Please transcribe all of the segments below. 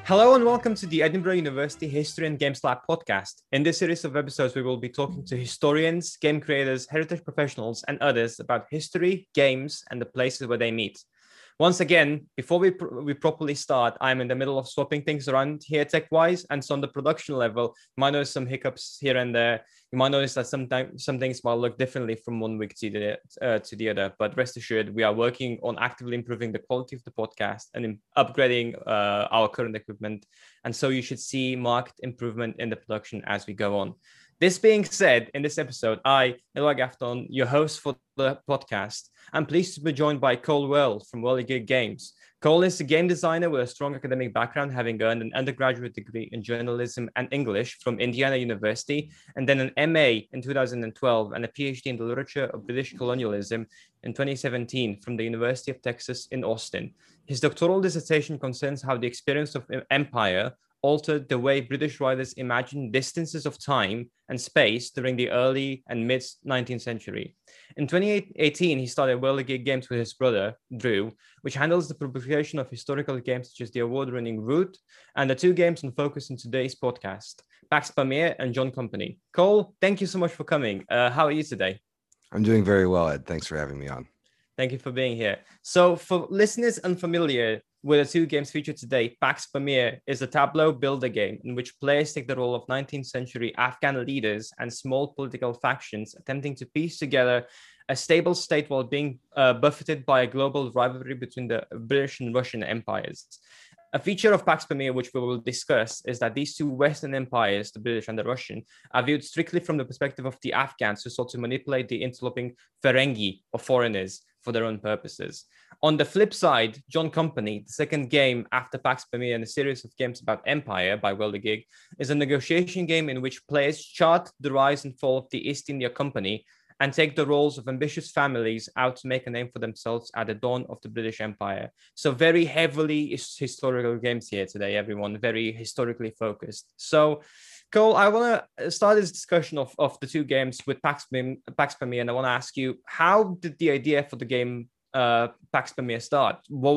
Hello and welcome to the Edinburgh University History and Games Lab podcast. In this series of episodes, we will be talking to historians, game creators, heritage professionals, and others about history, games, and the places where they meet. Once again, before we properly start, I'm in the middle of swapping things around here tech-wise, and so on the production level, you might notice some hiccups here and there. You might notice that sometimes some things might look differently from one week to the other. But rest assured, we are working on actively improving the quality of the podcast and upgrading our current equipment, and so you should see marked improvement in the production as we go on. This being said, in this episode, I, Eloy Gafton, your host for the podcast, I'm pleased to be joined by Cole Whirl from Whirligig Games. Cole is a game designer with a strong academic background, having earned an undergraduate degree in journalism and English from Indiana University, and then an MA in 2012 and a PhD in the literature of British colonialism in 2017 from the University of Texas in Austin. His doctoral dissertation concerns how the experience of empire altered the way British writers imagined distances of time and space during the early and mid 19th century. In 2018, he started Whirligig Games with his brother, Drew, which handles the publication of historical games such as the award-winning Root and the two games on focus in today's podcast, Pax Pamir and John Company. Cole, thank you so much for coming. How are you today? I'm doing very well, Ed. Thanks for having me on. Thank you for being here. So for listeners unfamiliar with the two games featured today, Pax Pamir is a tableau builder game in which players take the role of 19th century Afghan leaders and small political factions attempting to piece together a stable state while being buffeted by a global rivalry between the British and Russian empires. A feature of Pax Pamir, which we will discuss, is that these two Western empires, the British and the Russian, are viewed strictly from the perspective of the Afghans who sought to manipulate the interloping Ferengi, or foreigners, for their own purposes. On the flip side, John Company, the second game after Pax Pamir and a series of games about empire by Whirligig, is a negotiation game in which players chart the rise and fall of the East India Company and take the roles of ambitious families out to make a name for themselves at the dawn of the British Empire. So very heavily historical games here today, everyone, very historically focused. So Cole, I want to start this discussion of the two games with Pax Pamir, and I want to ask you, how did the idea for the game Pax Pamir start? What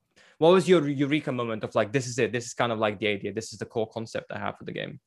was your eureka moment of like, this is it, this is kind of like the idea, this is the core concept I have for the game?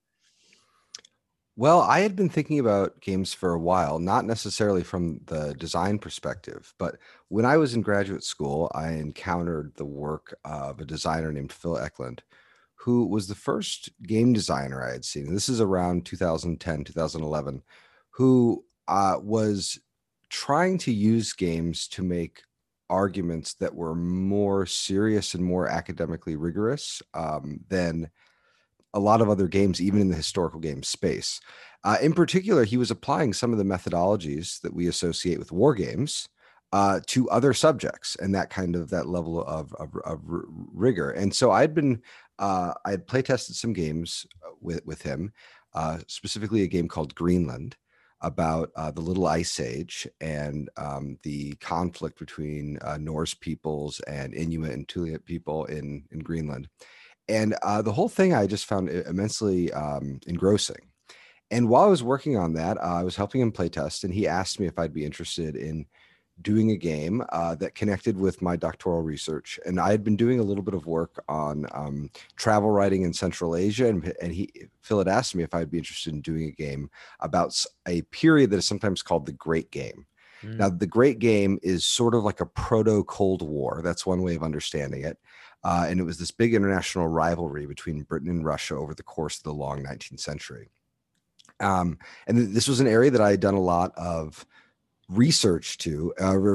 Well, I had been thinking about games for a while, not necessarily from the design perspective, but when I was in graduate school, I encountered the work of a designer named Phil Eklund, who was the first game designer I had seen. And this is around 2010, 2011, who was trying to use games to make arguments that were more serious and more academically rigorous than a lot of other games, even in the historical game space. In particular, he was applying some of the methodologies that we associate with war games to other subjects and that level of rigor. And so I had play tested some games with him, specifically a game called Greenland, about the Little Ice Age and the conflict between Norse peoples and Inuit and Tuliat people in Greenland. And the whole thing I just found immensely engrossing. And while I was working on that, I was helping him play test, and he asked me if I'd be interested in doing a game that connected with my doctoral research. And I had been doing a little bit of work on travel writing in Central Asia, and Phil had asked me if I'd be interested in doing a game about a period that is sometimes called the Great Game. Now, the Great Game is sort of like a proto-Cold War. That's one way of understanding it. And it was this big international rivalry between Britain and Russia over the course of the long 19th century. And this was an area that I had done a lot of research to.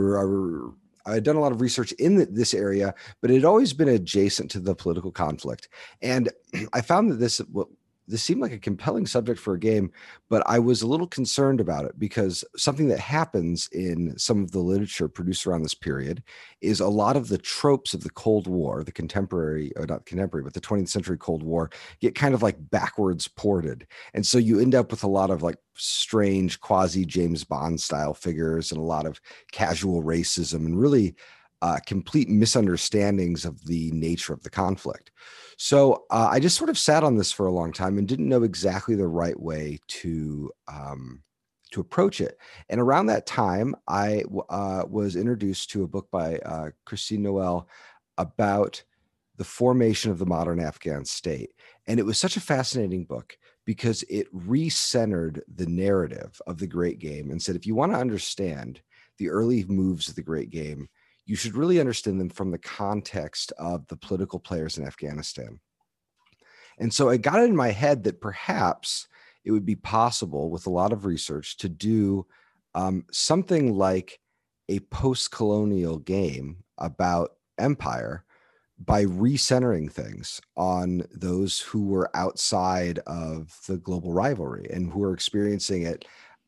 I had done a lot of research in this area, but it had always been adjacent to the political conflict. And I found that this seemed like a compelling subject for a game, but I was a little concerned about it because something that happens in some of the literature produced around this period is a lot of the tropes of the Cold War, the contemporary, or not contemporary, but the 20th century Cold War get kind of like backwards ported. And so you end up with a lot of like strange quasi James Bond style figures and a lot of casual racism and really complete misunderstandings of the nature of the conflict. So I just sort of sat on this for a long time and didn't know exactly the right way to approach it. And around that time, I was introduced to a book by Christine Noel about the formation of the modern Afghan state. And it was such a fascinating book because it recentered the narrative of the Great Game and said, if you want to understand the early moves of the Great Game, you should really understand them from the context of the political players in Afghanistan. And so I got it in my head that perhaps it would be possible with a lot of research to do something like a post-colonial game about empire by recentering things on those who were outside of the global rivalry and who are experiencing it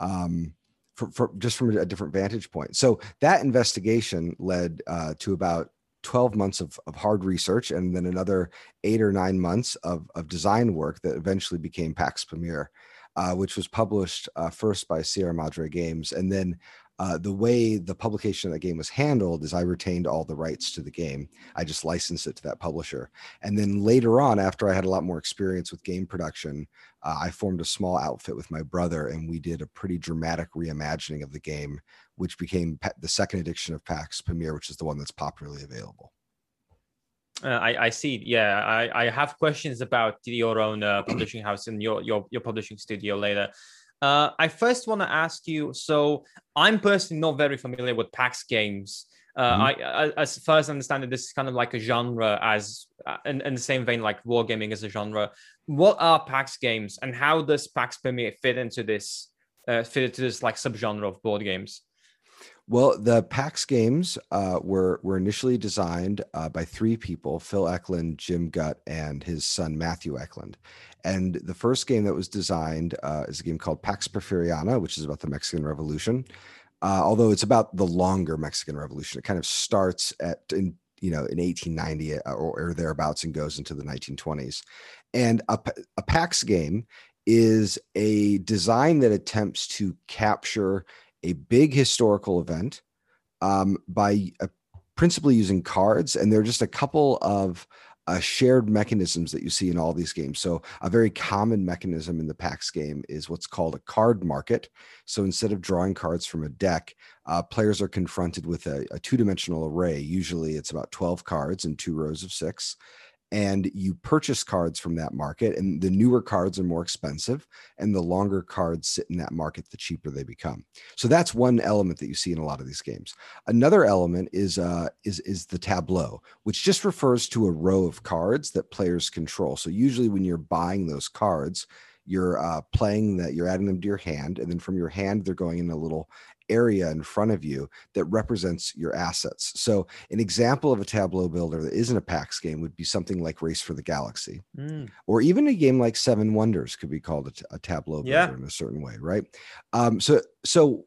just from a different vantage point. So that investigation led to about 12 months of hard research and then another 8 or 9 months of design work that eventually became Pax Pamir, which was published first by Sierra Madre Games. And then the way the publication of that game was handled is I retained all the rights to the game. I just licensed it to that publisher. And then later on, after I had a lot more experience with game production, I formed a small outfit with my brother, and we did a pretty dramatic reimagining of the game, which became the second edition of Pax Pamir, which is the one that's popularly available. I see. Yeah, I have questions about your own publishing house and your publishing studio later. I first want to ask you, so I'm personally not very familiar with PAX games. I as far as I understand it, this is kind of like a genre as in the same vein like wargaming as a genre. What are PAX games and how does Pax Pamir fit into this like subgenre of board games? Well, the PAX games were initially designed by 3 people, Phil Eklund, Jim Gutt, and his son, Matthew Eklund. And the first game that was designed is a game called Pax Porfiriana, which is about the Mexican Revolution. Although it's about the longer Mexican Revolution. It kind of starts in 1890 or thereabouts and goes into the 1920s. And a PAX game is a design that attempts to capture a big historical event by principally using cards. And there are just a couple of shared mechanisms that you see in all these games. So a very common mechanism in the PAX game is what's called a card market. So instead of drawing cards from a deck, players are confronted with a 2-dimensional array. Usually it's about 12 cards in 2 rows of 6. And you purchase cards from that market, and the newer cards are more expensive, and the longer cards sit in that market, the cheaper they become. So that's one element that you see in a lot of these games. Another element is the tableau, which just refers to a row of cards that players control. So usually when you're buying those cards, you're playing that, you're adding them to your hand, and then from your hand, they're going in a little area in front of you that represents your assets. So an example of a tableau builder that isn't a PAX game would be something like Race for the Galaxy, or even a game like Seven Wonders could be called a tableau builder in a certain way, right? So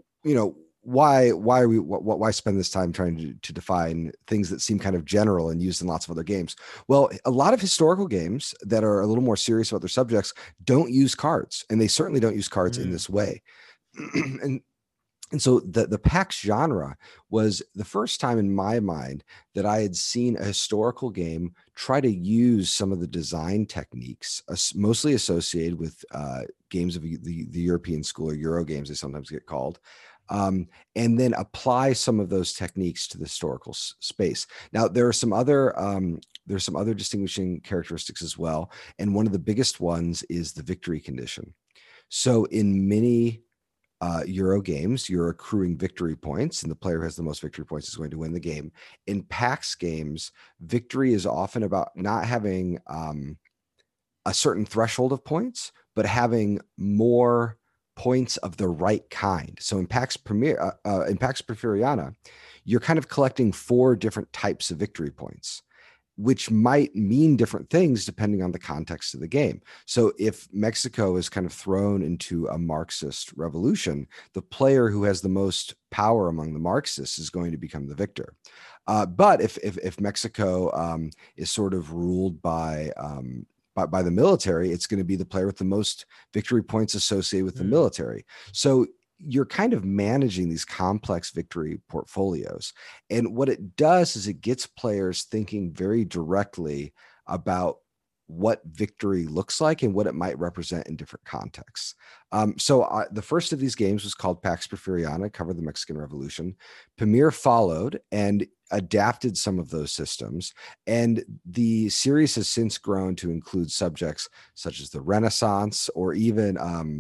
why spend this time trying to define things that seem kind of general and used in lots of other games? Well, a lot of historical games that are a little more serious about their subjects don't use cards, and they certainly don't use cards in this way. And so the PAX genre was the first time in my mind that I had seen a historical game try to use some of the design techniques, mostly associated with games of the European school, or Euro games, they sometimes get called, and then apply some of those techniques to the historical space. Now, there are some other distinguishing characteristics as well, and one of the biggest ones is the victory condition. So in many Euro games, you're accruing victory points, and the player who has the most victory points is going to win the game. In PAX games, victory is often about not having a certain threshold of points, but having more points of the right kind. So in Pax Porfiriana, you're kind of collecting 4 different types of victory points, which might mean different things depending on the context of the game. So if Mexico is kind of thrown into a Marxist revolution, the player who has the most power among the Marxists is going to become the victor. But if Mexico is sort of ruled by the military, it's going to be the player with the most victory points associated with the military. So you're kind of managing these complex victory portfolios. And what it does is it gets players thinking very directly about what victory looks like and what it might represent in different contexts. So the first of these games was called Pax Porfiriana, covered the Mexican Revolution. Pamir followed, and adapted some of those systems. And the series has since grown to include subjects such as the Renaissance, or even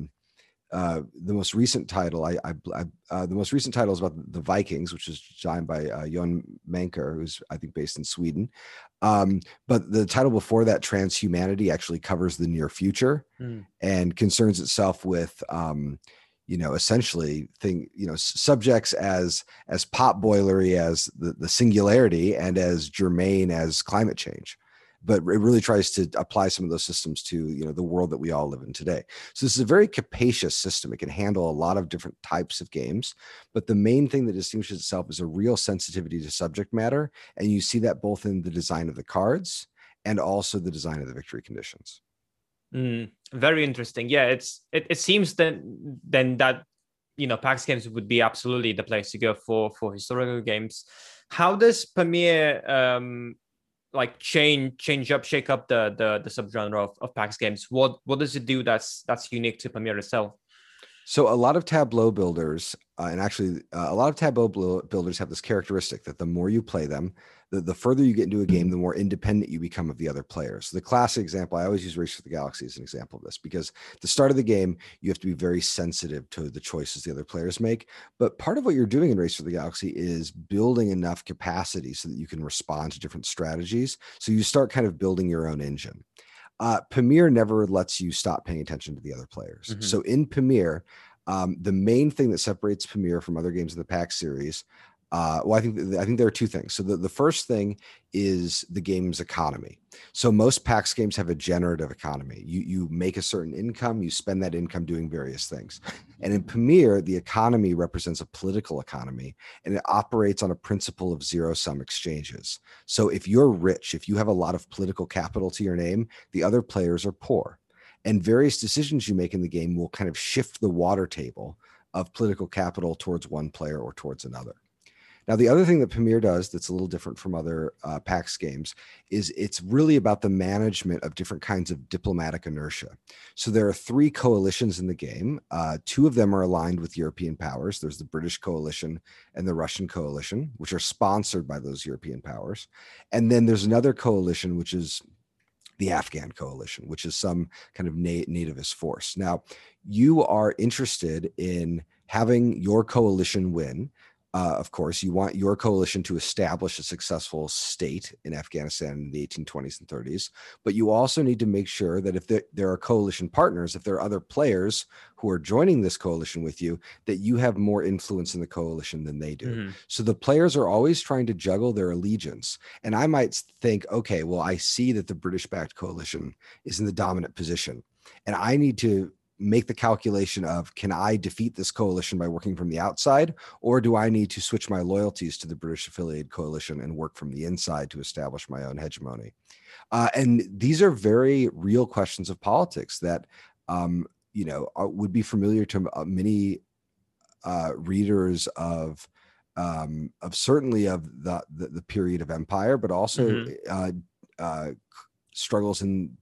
the most recent title. The most recent title is about the Vikings, which is designed by Jon Manker, who's I think based in Sweden. But the title before that, Transhumanity, actually covers the near future and concerns itself with essentially subjects as potboilery as the singularity and as germane as climate change. But it really tries to apply some of those systems to the world that we all live in today. So this is a very capacious system. It can handle a lot of different types of games, but the main thing that distinguishes itself is a real sensitivity to subject matter, and you see that both in the design of the cards and also the design of the victory conditions. Very interesting. Yeah, it seems then that PAX Games would be absolutely the place to go for historical games. How does Pamir shake up the subgenre of PAX Games? What does it do that's unique to Pamir itself? So a lot of Tableau builders, and actually a lot of Tableau builders have this characteristic that the more you play them, the further you get into a game, the more independent you become of the other players. So the classic example, I always use Race for the Galaxy as an example of this, because at the start of the game, you have to be very sensitive to the choices the other players make. But part of what you're doing in Race for the Galaxy is building enough capacity so that you can respond to different strategies. So you start kind of building your own engine. Pamir never lets you stop paying attention to the other players. So in Pamir, the main thing that separates Pamir from other games in the PAX series, I think there are two things. So the first thing is the game's economy. So most PAX games have a generative economy. You make a certain income, you spend that income doing various things. And in Pamir, the economy represents a political economy, and it operates on a principle of zero-sum exchanges. So if you're rich, if you have a lot of political capital to your name, the other players are poor. And various decisions you make in the game will kind of shift the water table of political capital towards one player or towards another. Now, the other thing that Pamir does that's a little different from other PAX games is it's really about the management of different kinds of diplomatic inertia. So there are 3 coalitions in the game. 2 of them are aligned with European powers. There's the British coalition and the Russian coalition, which are sponsored by those European powers. And then there's another coalition, which is the Afghan coalition, which is some kind of nativist force. Now, you are interested in having your coalition win. Of course, you want your coalition to establish a successful state in Afghanistan in the 1820s and 30s, but you also need to make sure that if there are coalition partners, if there are other players who are joining this coalition with you, that you have more influence in the coalition than they do. So the players are always trying to juggle their allegiance. And I might think, okay, well, I see that the British-backed coalition is in the dominant position, and I need to make the calculation of, can I defeat this coalition by working from the outside, or do I need to switch my loyalties to the British affiliated coalition and work from the inside to establish my own hegemony? And these are very real questions of politics that would be familiar to many readers of certainly of the period of empire, but also struggles in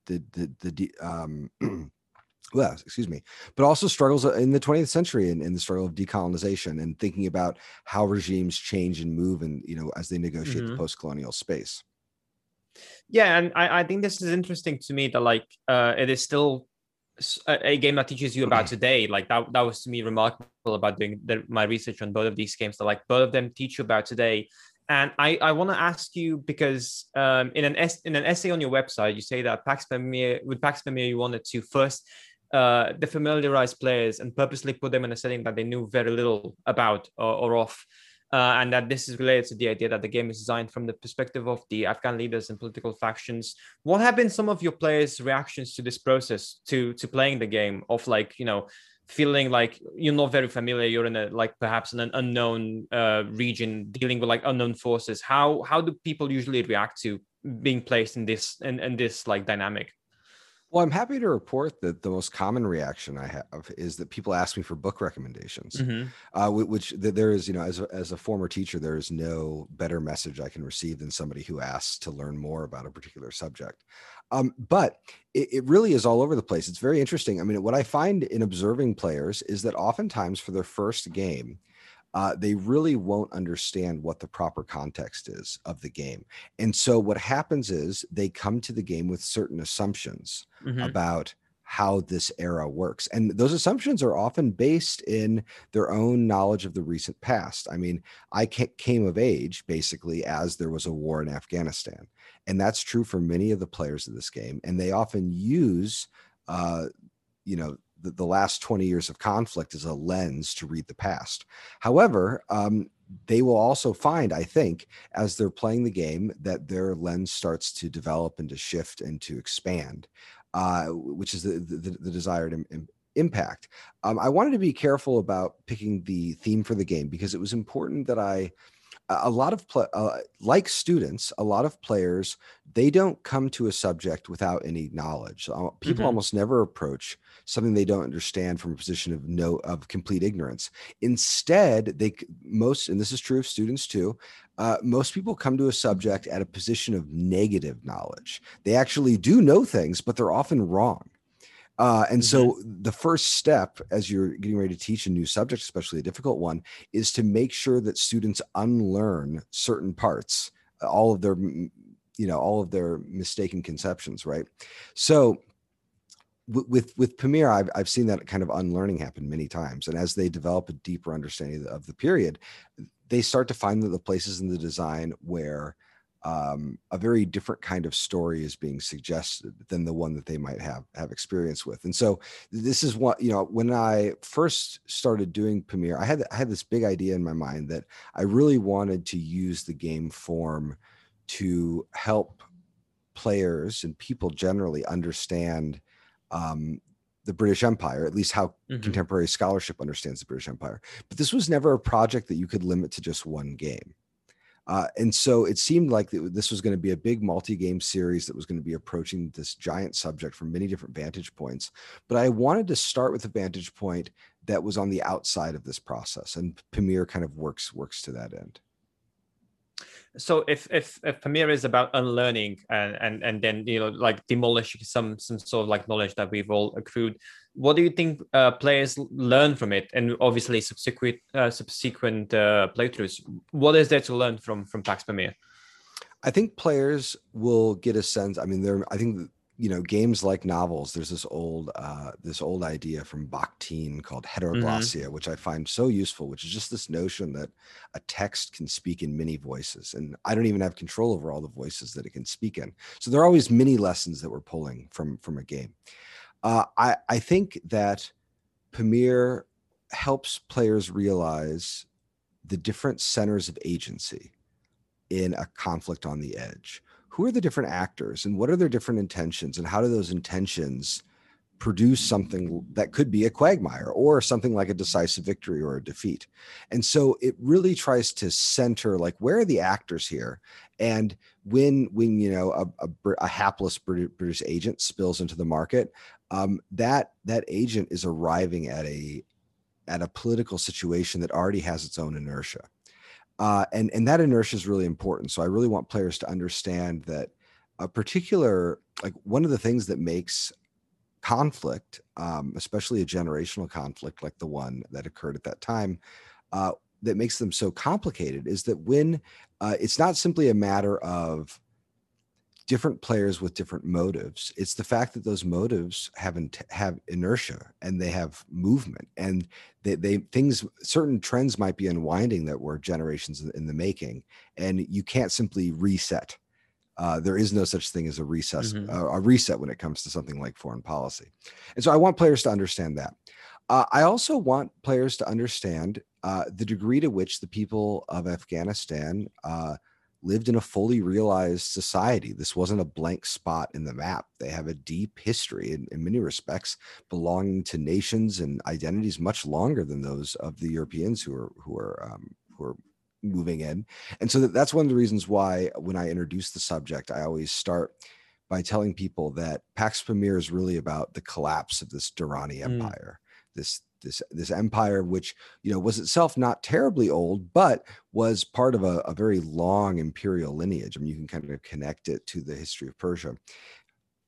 but also struggles in the 20th century and in the struggle of decolonization and thinking about how regimes change and move and, as they negotiate the post-colonial space. Yeah, and I think this is interesting to me that it is still a game that teaches you about today. Like that was to me remarkable about doing my research on both of these games, that both of them teach you about today. And I want to ask you, because in an essay on your website, you say that with PAX Pamir, you wanted to first defamiliarize players and purposely put them in a setting that they knew very little about or of. And that this is related to the idea that the game is designed from the perspective of the Afghan leaders and political factions. What have been some of your players' reactions to this process, to playing the game, of feeling like you're not very familiar, you're in perhaps in an unknown region, dealing with unknown forces? How do people usually react to being placed in this dynamic? Well, I'm happy to report that the most common reaction I have is that people ask me for book recommendations, which there is, as a former teacher, there is no better message I can receive than somebody who asks to learn more about a particular subject. But it really is all over the place. It's very interesting. I mean, what I find in observing players is that oftentimes for their first game, they really won't understand what the proper context is of the game. And so what happens is they come to the game with certain assumptions Mm-hmm. about how this era works. And those assumptions are often based in their own knowledge of the recent past. I mean, I came of age basically as there was a war in Afghanistan. And that's true for many of the players of this game. And they often use, the last 20 years of conflict as a lens to read the past. However, they will also find, I think, as they're playing the game, that their lens starts to develop and to shift and to expand, which is the desired impact. I wanted to be careful about picking the theme for the game because it was important that a lot of like students, a lot of players, they don't come to a subject without any knowledge. People Mm-hmm. almost never approach something they don't understand from a position of complete ignorance. Instead, and this is true of students too, most people come to a subject at a position of negative knowledge. They actually do know things, but they're often wrong. And Mm-hmm. so the first step as you're getting ready to teach a new subject, especially a difficult one, is to make sure that students unlearn certain parts, all of their mistaken conceptions, right? So with Pamir, I've seen that kind of unlearning happen many times. And as they develop a deeper understanding of the period, they start to find that the places in the design where a very different kind of story is being suggested than the one that they might have experience with. And so this is what, when I first started doing Pamir, I had this big idea in my mind that I really wanted to use the game form to help players and people generally understand the British Empire, at least how Mm-hmm. contemporary scholarship understands the British Empire. But this was never a project that you could limit to just one game. And so it seemed like this was going to be a big multi-game series that was going to be approaching this giant subject from many different vantage points. But I wanted to start with a vantage point that was on the outside of this process, and Pamir kind of works to that end. So if Pamir is about unlearning and then like demolishing some sort of like knowledge that we've all accrued, what do you think players learn from it? And obviously subsequent playthroughs, what is there to learn from Pax Pamir? I think players will get a sense. I mean, I think games like novels. There's this old idea from Bakhtin called Mm-hmm. heteroglossia, which I find so useful. Which is just this notion that a text can speak in many voices, and I don't even have control over all the voices that it can speak in. So there are always many lessons that we're pulling from a game. I think that Pamir helps players realize the different centers of agency in a conflict on the edge. Who are the different actors and what are their different intentions, and how do those intentions produce something that could be a quagmire or something like a decisive victory or a defeat? And so it really tries to center, like, where are the actors here? And when a hapless British agent spills into the market, that agent is arriving at a political situation that already has its own inertia. And that inertia is really important. So I really want players to understand that one of the things that makes conflict, especially a generational conflict like the one that occurred at that time, that makes them so complicated is that when it's not simply a matter of different players with different motives. It's the fact that those motives have inertia and they have movement, and certain trends might be unwinding that were generations in the making, and you can't simply reset. There is no such thing as a Mm-hmm. reset when it comes to something like foreign policy. And so I want players to understand that. I also want players to understand the degree to which the people of Afghanistan lived in a fully realized society. This wasn't a blank spot in the map. They have a deep history in many respects, belonging to nations and identities much longer than those of the Europeans who are moving in. And so that's one of the reasons why when I introduce the subject, I always start by telling people that Pax Pamir is really about the collapse of this Durrani Empire, this empire, which was itself not terribly old, but was part of a very long imperial lineage. I mean, you can kind of connect it to the history of Persia.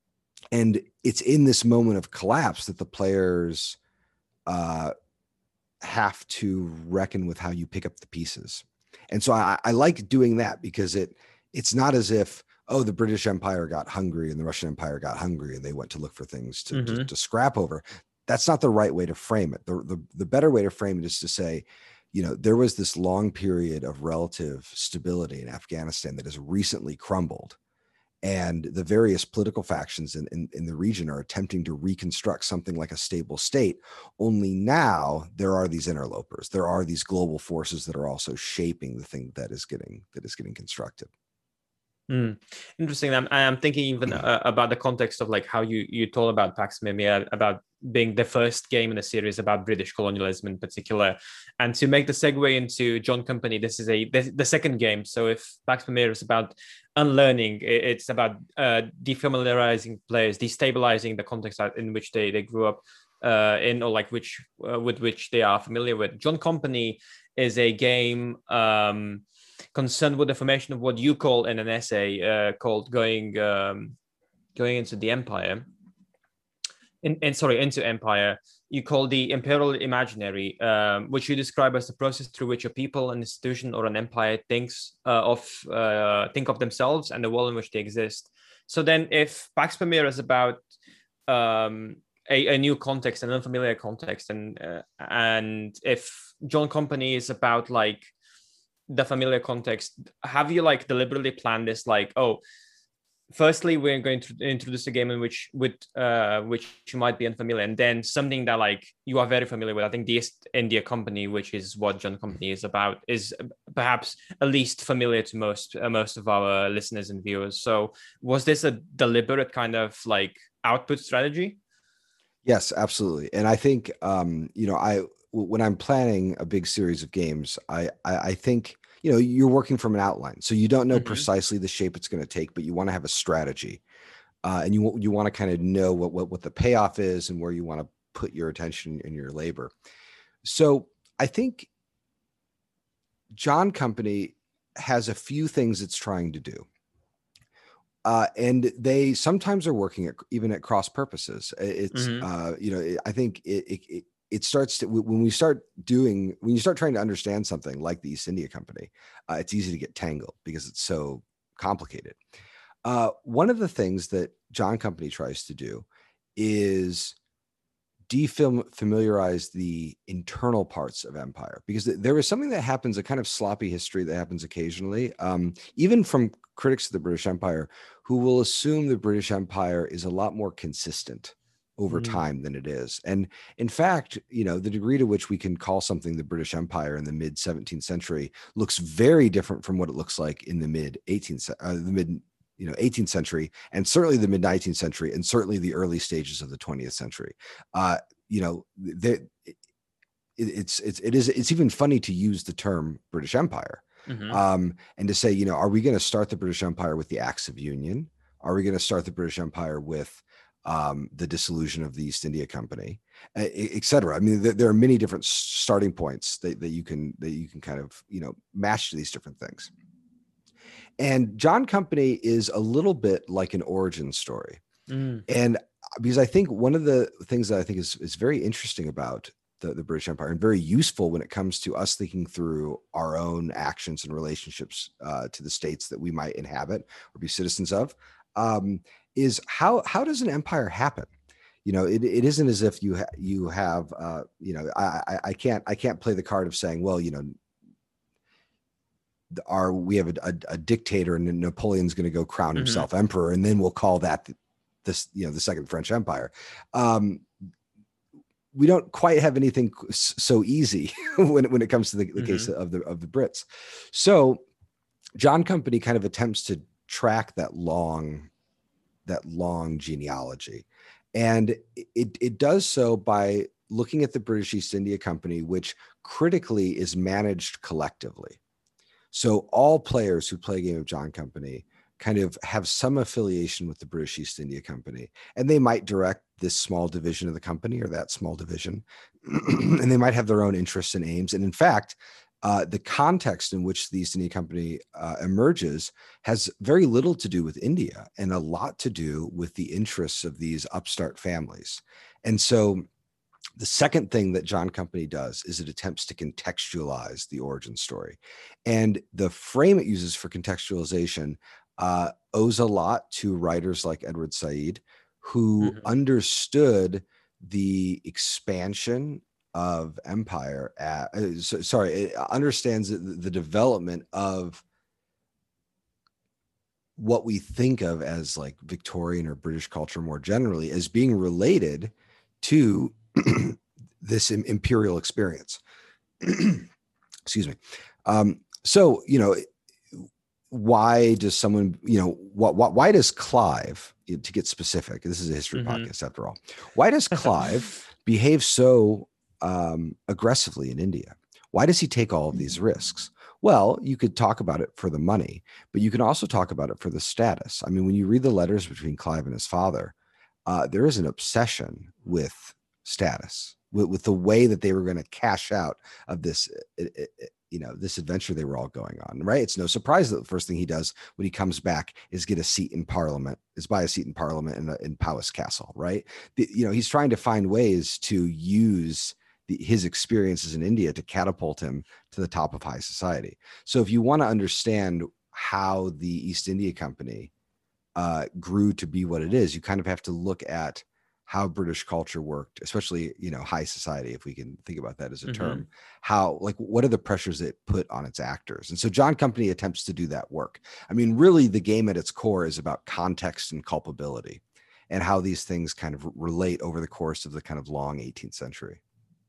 And it's in this moment of collapse that the players have to reckon with how you pick up the pieces. And so I like doing that because it's not as if, oh, the British Empire got hungry and the Russian Empire got hungry and they went to look for things to scrap over. That's not the right way to frame it. The better way to frame it is to say, there was this long period of relative stability in Afghanistan that has recently crumbled. And the various political factions in the region are attempting to reconstruct something like a stable state. Only now there are these interlopers. There are these global forces that are also shaping the thing that is getting constructed. Interesting. I'm thinking even about the context of like how you told about Pax Pamir, about being the first game in the series about British colonialism in particular, and to make the segue into John Company. This is the second game. So if Pax Pamir is about unlearning, it's about defamiliarizing players, destabilizing the context in which they grew up in, or like with which they are familiar with. John Company is a game concerned with the formation of what you call in an essay called going into the empire. Into empire. You call the imperial imaginary, which you describe as the process through which a people, an institution, or an empire think of themselves and the world in which they exist. So then, if Pax Pamir is about a new context, an unfamiliar context, and if John Company is about like the familiar context, have you like deliberately planned this, like, oh, firstly we're going to introduce a game in which you might be unfamiliar, and then something that like you are very familiar with? I think the East India Company, which is what John Company is about, is perhaps at least familiar to most of our listeners and viewers. So was this a deliberate kind of like output strategy? Yes, absolutely. And I think when I'm planning a big series of games, I think, you're working from an outline. So you don't know precisely the shape it's going to take, but you want to have a strategy. And you want to kind of know what the payoff is and where you want to put your attention and your labor. So I think John Company has a few things it's trying to do. And they sometimes are working even at cross purposes. It's, I think it starts to, when you start trying to understand something like the East India Company, it's easy to get tangled because it's so complicated. One of the things that John Company tries to do is defamiliarize the internal parts of empire, because there is something that happens, a kind of sloppy history that happens occasionally, even from critics of the British Empire, who will assume the British Empire is a lot more consistent over time than it is. And in fact, the degree to which we can call something the British Empire in the mid 17th century looks very different from what it looks like in the mid 18th century, and certainly the mid 19th century, and certainly the early stages of the 20th century. It's even funny to use the term British Empire, and to say, are we going to start the British Empire with the Acts of Union? Are we going to start the British Empire with the dissolution of the East India Company, et cetera? I mean, there are many different starting points that you can kind of, match to these different things. And John Company is a little bit like an origin story. And because I think one of the things that I think is very interesting about the British Empire, and very useful when it comes to us thinking through our own actions and relationships to the states that we might inhabit or be citizens of, is how does an empire happen? It isn't as if you have I can't play the card of saying, well, we have a dictator and Napoleon's going to go crown himself emperor, and then we'll call that the Second French Empire. We don't quite have anything so easy when it comes to the case of the Brits. So John Company kind of attempts to track that long genealogy, and it does so by looking at the British East India Company, which critically is managed collectively. So all players who play a game of John Company kind of have some affiliation with the British East India Company, and they might direct this small division of the company or that small division, and they might have their own interests and aims. And in fact, the context in which the East India Company emerges has very little to do with India and a lot to do with the interests of these upstart families. And so The second thing that John Company does is it attempts to contextualize the origin story. And the frame it uses for contextualization owes a lot to writers like Edward Said, who understood the expansion of empire. It understands the development of what we think of as like Victorian or British culture more generally as being related to this imperial experience. Excuse me. So, why does someone, why does Clive, to get specific, this is a history podcast after all, why does Clive behave so aggressively in India? Why does he take all of these risks? Well, you could talk about it for the money, but you can also talk about it for the status. I mean, when you read the letters between Clive and his father, there is an obsession with status, with the way that they were going to cash out of this, this adventure they were all going on, right? It's no surprise that the first thing he does when he comes back is buy a seat in Parliament in Powys Castle, right? He's trying to find ways to use his experiences in India to catapult him to the top of high society. So if you want to understand how the East India Company grew to be what it is, you kind of have to look at how British culture worked, especially, high society, if we can think about that as a term, what are the pressures it put on its actors? And so John Company attempts to do that work. I mean, really the game at its core is about context and culpability and how these things kind of relate over the course of the kind of long 18th century.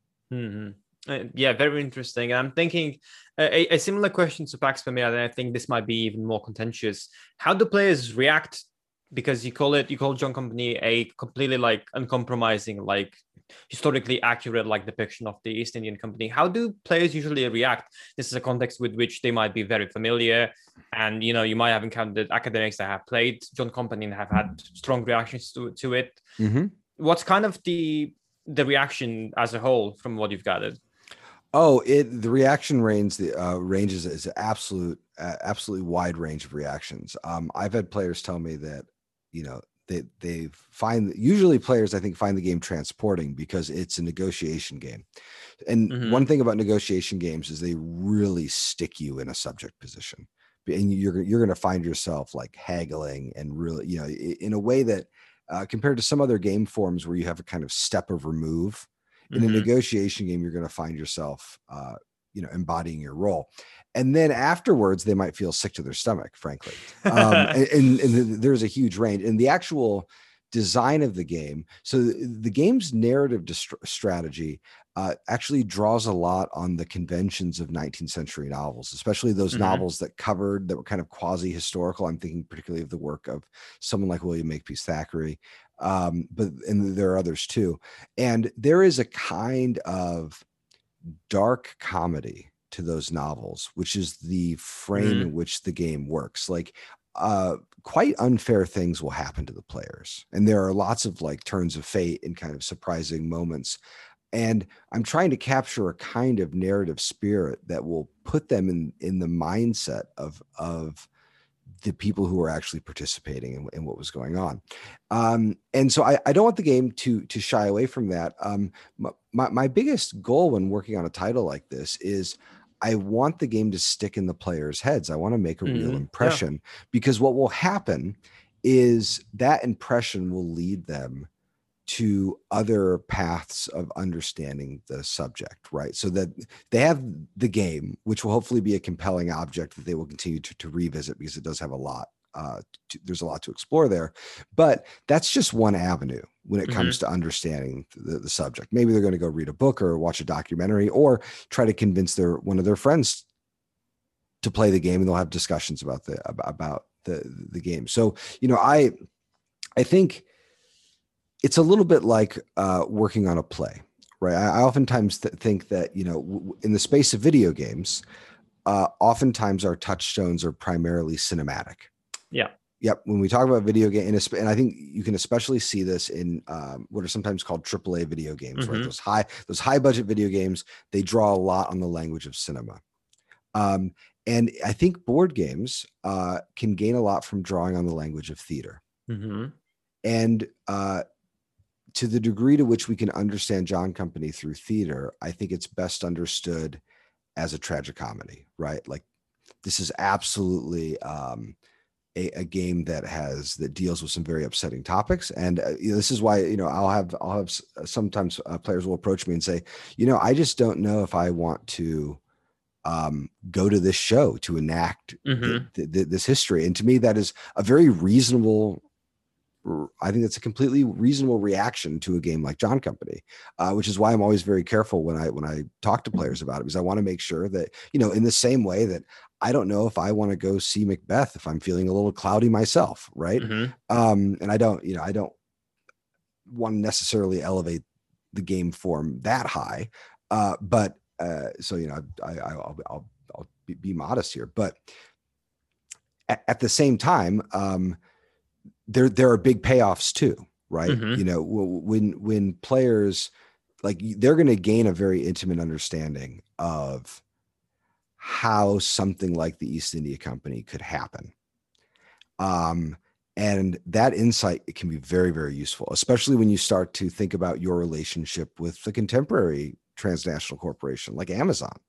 Yeah, very interesting. I'm thinking a similar question to Pax Pamir, and I think this might be even more contentious. How do players react? Because you call John Company a completely uncompromising, historically accurate depiction of the East Indian Company. How do players usually react? This is a context with which they might be very familiar, and you might have encountered academics that have played John Company and have had strong reactions to it. What's kind of the reaction as a whole from what you've gathered? The reaction ranges is absolutely wide range of reactions. I've had players tell me that, they usually players, I think, find the game transporting because it's a negotiation game. And one thing about negotiation games is they really stick you in a subject position, and you're going to find yourself haggling and really, in a way that compared to some other game forms where you have a kind of step of remove. In a negotiation game, you're going to find yourself, embodying your role. And then afterwards, they might feel sick to their stomach, frankly. And there's a huge range. And the actual design of the game, so the game's narrative strategy actually draws a lot on the conventions of 19th century novels, especially those novels that were kind of quasi-historical. I'm thinking particularly of the work of someone like William Makepeace Thackeray, but there are others too. And there is a kind of dark comedy to those novels, which is the frame in which the game works. Quite unfair things will happen to the players, and there are lots of turns of fate and kind of surprising moments. And I'm trying to capture a kind of narrative spirit that will put them in the mindset of the people who are actually participating in what was going on. And so I don't want the game to shy away from that. My biggest goal when working on a title like this is I want the game to stick in the players' heads. I want to make a real impression, because what will happen is that impression will lead them to other paths of understanding the subject, right? So that they have the game, which will hopefully be a compelling object that they will continue to revisit, because it does have a lot. There's a lot to explore there, but that's just one avenue when it comes to understanding the subject. Maybe they're going to go read a book or watch a documentary or try to convince one of their friends to play the game, and they'll have discussions about the game. So, I think it's a little bit like working on a play, right? I oftentimes think that, in the space of video games, oftentimes our touchstones are primarily cinematic. Yeah. Yep. When we talk about video game, and I think you can especially see this in what are sometimes called AAA video games, right? Those high budget video games, they draw a lot on the language of cinema. And I think board games can gain a lot from drawing on the language of theater. And to the degree to which we can understand John Company through theater, I think it's best understood as a tragicomedy, right? Like this is absolutely a game that deals with some very upsetting topics, and this is why I'll have sometimes players will approach me and say, I just don't know if I want to go to this show to enact this history. And to me, that is a very reasonable. I think it's a completely reasonable reaction to a game like John Company, which is why I'm always very careful when I talk to players about it, because I want to make sure that, in the same way that I don't know if I want to go see Macbeth if I'm feeling a little cloudy myself, right? And I don't want to necessarily elevate the game form that high, but I'll be modest here, but at the same time, there are big payoffs too, right? When players, like, they're going to gain a very intimate understanding of how something like the East India Company could happen. And that insight can be very, very useful, especially when you start to think about your relationship with the contemporary transnational corporation like Amazon.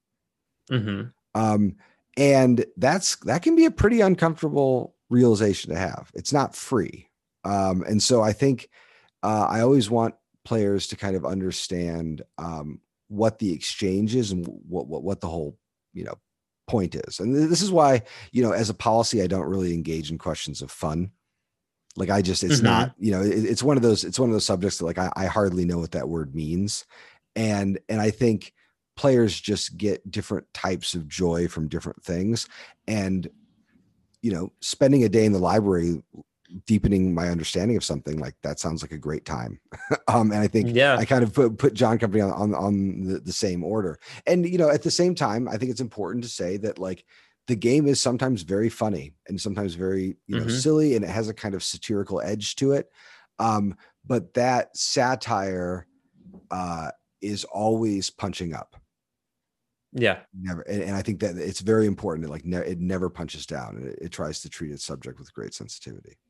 And that can be a pretty uncomfortable realization to have. It's not free. And so I think I always want players to kind of understand what the exchange is and what the whole, point is. And this is why, as a policy, I don't really engage in questions of fun. Like it's not, it's one of those subjects that, like, I hardly know what that word means. And I think players just get different types of joy from different things. And, spending a day in the library, deepening my understanding of something, like, that sounds like a great time. And I think I kind of put John Company on the same order. And, at the same time, I think it's important to say that, like, the game is sometimes very funny and sometimes very, silly, and it has a kind of satirical edge to it. But that satire is always punching up. Never. And I think that it's very important that, like, it never punches down. It tries to treat its subject with great sensitivity.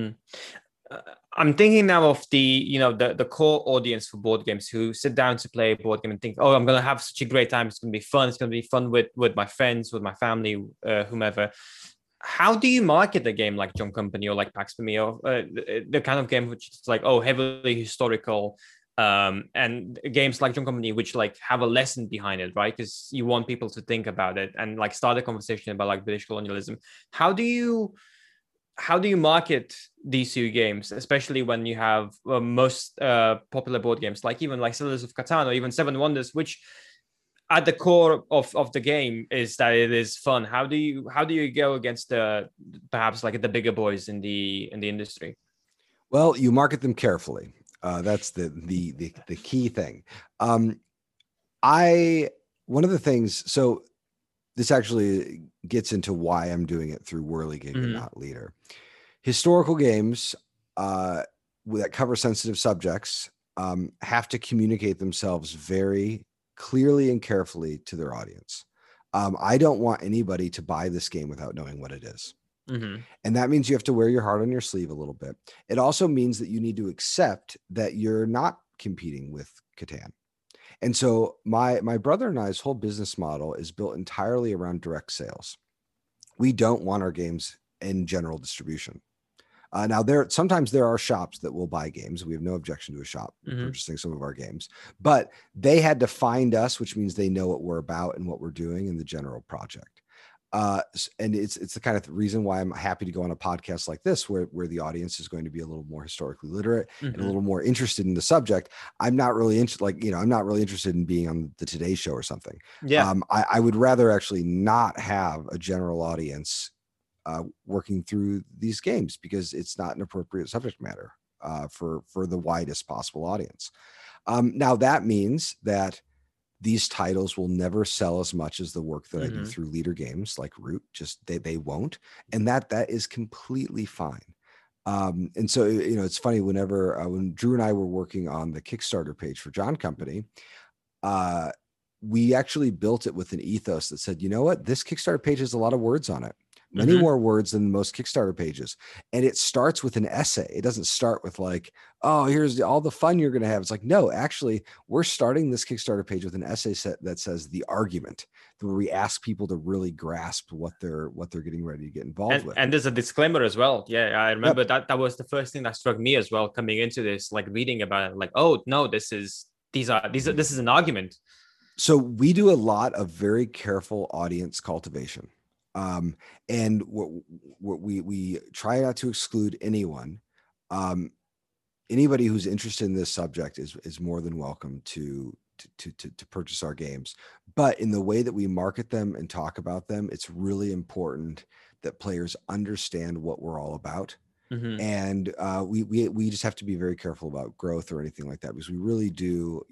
I'm thinking now of the core audience for board games who sit down to play a board game and think, oh, I'm going to have such a great time. It's going to be fun. It's going to be fun with my friends, with my family, whomever. How do you market a game like John Company or like Pax Pamir, or the kind of game which is like, heavily historical, and games like John Company, which, like, have a lesson behind it, right? Because you want people to think about it and, like, start a conversation about, like, British colonialism. How do you market these two games, especially when you have most popular board games, like even like Settlers of Catan or even Seven Wonders, which at the core of the game is that it is fun? How do you go against perhaps like the bigger boys in the industry? Well, you market them carefully. That's the key thing. One of the things, so this actually gets into why I'm doing it through Whirligig and not Leader. Historical games that cover sensitive subjects have to communicate themselves very clearly and carefully to their audience. I don't want anybody to buy this game without knowing what it is. And that means you have to wear your heart on your sleeve a little bit. It also means that you need to accept that you're not competing with Catan. And so my brother and I's whole business model is built entirely around direct sales. We don't want our games in general distribution. Now, sometimes there are shops that will buy games. We have no objection to a shop purchasing some of our games, but they had to find us, which means they know what we're about and what we're doing in the general project. And it's the kind of reason why I'm happy to go on a podcast like this, where the audience is going to be a little more historically literate and a little more interested in the subject. I'm not really I'm not really interested in being on the Today Show or something. I would rather actually not have a general audience working through these games, because it's not an appropriate subject matter for the widest possible audience. Now, that means that these titles will never sell as much as the work that I do through Leader Games like Root. Just they won't, and that is completely fine. And so, it's funny, when Drew and I were working on the Kickstarter page for John Company, we actually built it with an ethos that said, you know what, this Kickstarter page has a lot of words on it. many more words than most Kickstarter pages. And it starts with an essay. It doesn't start with like, oh, here's all the fun you're going to have. It's like, no, actually, we're starting this Kickstarter page with an essay set that says the argument, where we ask people to really grasp what they're getting ready to get involved with. And there's a disclaimer as well. Yeah, I remember that was the first thing that struck me as well coming into this, like reading about it, like, oh no, this is an argument. So we do a lot of very careful audience cultivation. And we try not to exclude anyone. Anybody who's interested in this subject is more than welcome to purchase our games. But in the way that we market them and talk about them, it's really important that players understand what we're all about. And we just have to be very careful about growth or anything like that, because we really do,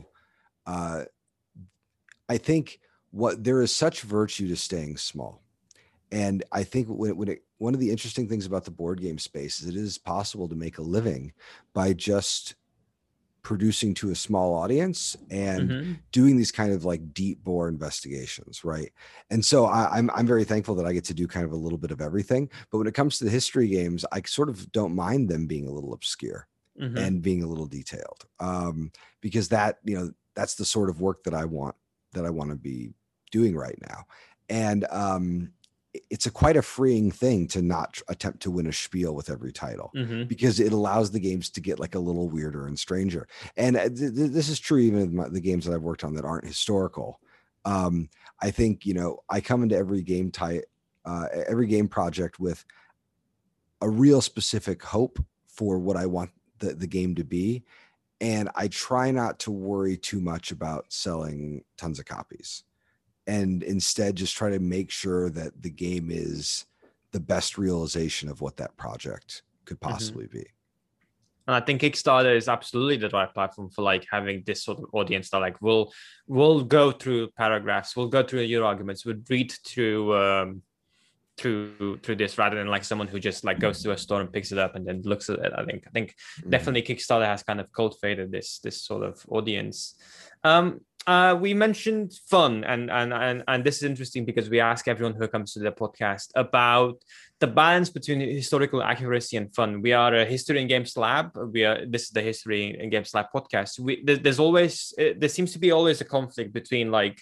I think there is such virtue to staying small. And I think one of the interesting things about the board game space is it is possible to make a living by just producing to a small audience and doing these kind of like deep bore investigations, right? And so I'm very thankful that I get to do kind of a little bit of everything. But when it comes to the history games, I sort of don't mind them being a little obscure and being a little detailed, because that's the sort of work that I want to be doing right now. And it's quite a freeing thing to not attempt to win a spiel with every title, because it allows the games to get like a little weirder and stranger. And this is true even in the games that I've worked on that aren't historical. I think, I come into every game project with a real specific hope for what I want the game to be. And I try not to worry too much about selling tons of copies, and instead just try to make sure that the game is the best realization of what that project could possibly be. And I think Kickstarter is absolutely the right platform for like having this sort of audience that like will go through paragraphs, we'll go through your arguments, we'll read through this rather than like someone who just like goes to a store and picks it up and then looks at it. I think definitely Kickstarter has kind of cultivated this sort of audience. We mentioned fun, and this is interesting because we ask everyone who comes to the podcast about the balance between historical accuracy and fun. We are a History and Games Lab. This is the History and Games Lab podcast. There seems to be always a conflict between like,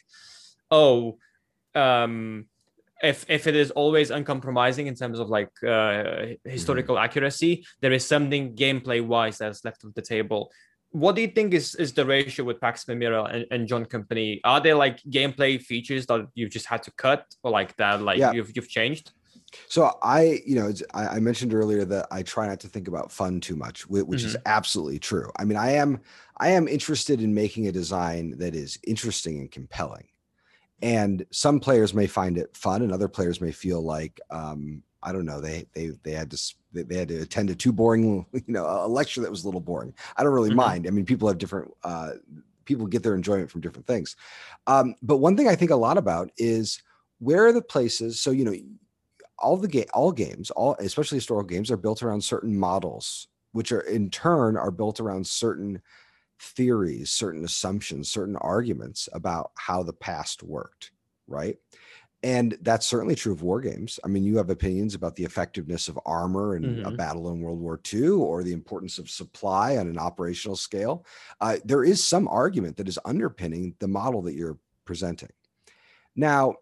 if it is always uncompromising in terms of like historical accuracy, there is something gameplay wise that's left of the table. What do you think is the ratio with Pax Pamira and John Company? Are there like gameplay features that you've just had to cut, or like that you've changed? So I mentioned earlier that I try not to think about fun too much, which is absolutely true. I mean, I am interested in making a design that is interesting and compelling. And some players may find it fun, and other players may feel like, I don't know, they had to attend a too boring, a lecture that was a little boring. I don't really mind. I mean, people have different, people get their enjoyment from different things. But one thing I think a lot about is where are the places. So, all games, especially historical games, are built around certain models, which are in turn are built around certain theories, certain assumptions, certain arguments about how the past worked, right? And that's certainly true of war games. I mean, you have opinions about the effectiveness of armor in a battle in World War II, or the importance of supply on an operational scale. There is some argument that is underpinning the model that you're presenting. Now,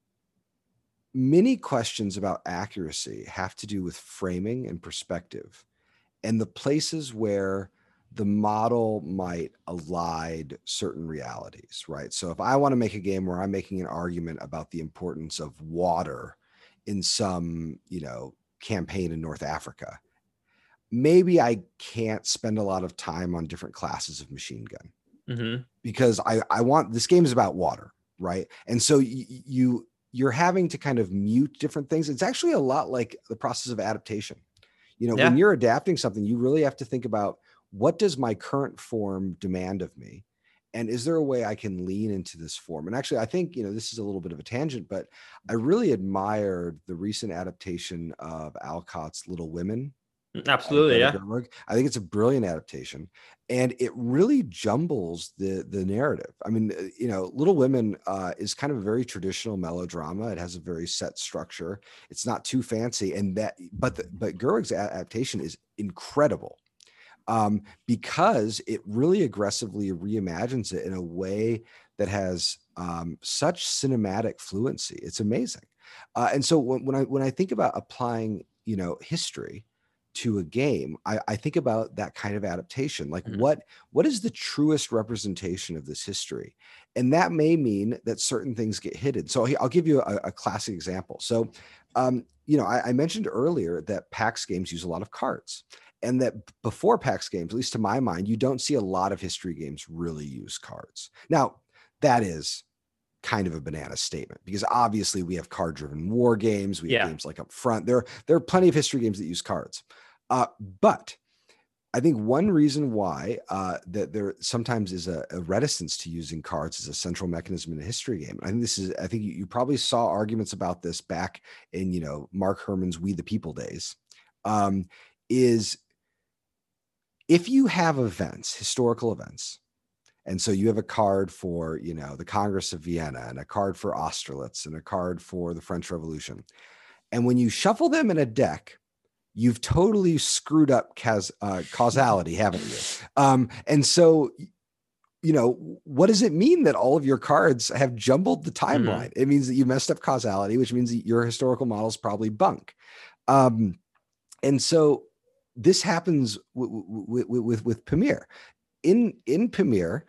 many questions about accuracy have to do with framing and perspective, and the places where the model might elide certain realities, right? So if I want to make a game where I'm making an argument about the importance of water in some, campaign in North Africa, maybe I can't spend a lot of time on different classes of machine gun because I want, this game is about water, right? And so you're having to kind of mute different things. It's actually a lot like the process of adaptation. When you're adapting something, you really have to think about, what does my current form demand of me? And is there a way I can lean into this form? And actually, I think, this is a little bit of a tangent, but I really admired the recent adaptation of Alcott's Little Women Absolutely, Greta yeah. Gerwig. I think it's a brilliant adaptation, and it really jumbles the narrative. I mean, Little Women is kind of a very traditional melodrama. It has a very set structure. It's not too fancy, but Gerwig's adaptation is incredible, because it really aggressively reimagines it in a way that has such cinematic fluency. It's amazing. And so when I think about applying, history to a game, I think about that kind of adaptation. Like, Mhm. what is the truest representation of this history? And that may mean that certain things get hidden. So I'll give you a classic example. So, I mentioned earlier that PAX games use a lot of cards, and that before PAX games, at least to my mind, you don't see a lot of history games really use cards. Now, that is kind of a banana statement, because obviously we have card-driven war games. We have Yeah. games like Up Front. There are plenty of history games that use cards. But I think one reason why that there sometimes is a reticence to using cards as a central mechanism in a history game. I think you probably saw arguments about this back in, Mark Herman's We the People days. Is if you have events, historical events, and so you have a card for, the Congress of Vienna, and a card for Austerlitz, and a card for the French Revolution. And when you shuffle them in a deck, you've totally screwed up causality, haven't you? And so, what does it mean that all of your cards have jumbled the timeline? It means that you messed up causality, which means that your historical model is probably bunk. And so this happens with Pamir. In Pamir,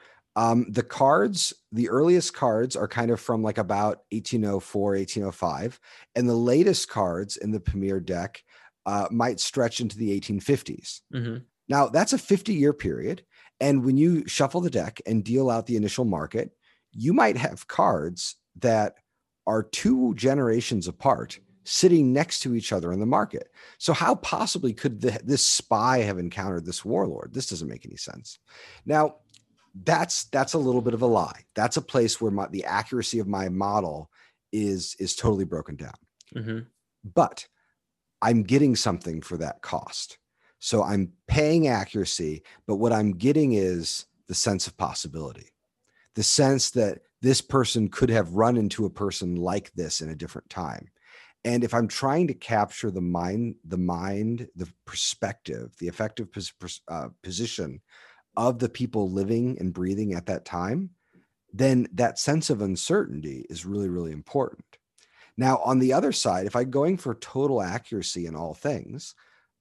the earliest cards are kind of from like about 1804, 1805, and the latest cards in the Pamir deck might stretch into the 1850s. Mm-hmm. Now, that's a 50-year period, and when you shuffle the deck and deal out the initial market, you might have cards that are 2 generations apart, sitting next to each other in the market. So how possibly could this spy have encountered this warlord? This doesn't make any sense. Now, that's a little bit of a lie. That's a place where the accuracy of my model is totally broken down. Mm-hmm. But I'm getting something for that cost. So I'm paying accuracy, but what I'm getting is the sense of possibility, the sense that this person could have run into a person like this in a different time. And if I'm trying to capture the mind, the perspective, the effective position of the people living and breathing at that time, then that sense of uncertainty is really, really important. Now, on the other side, if I'm going for total accuracy in all things,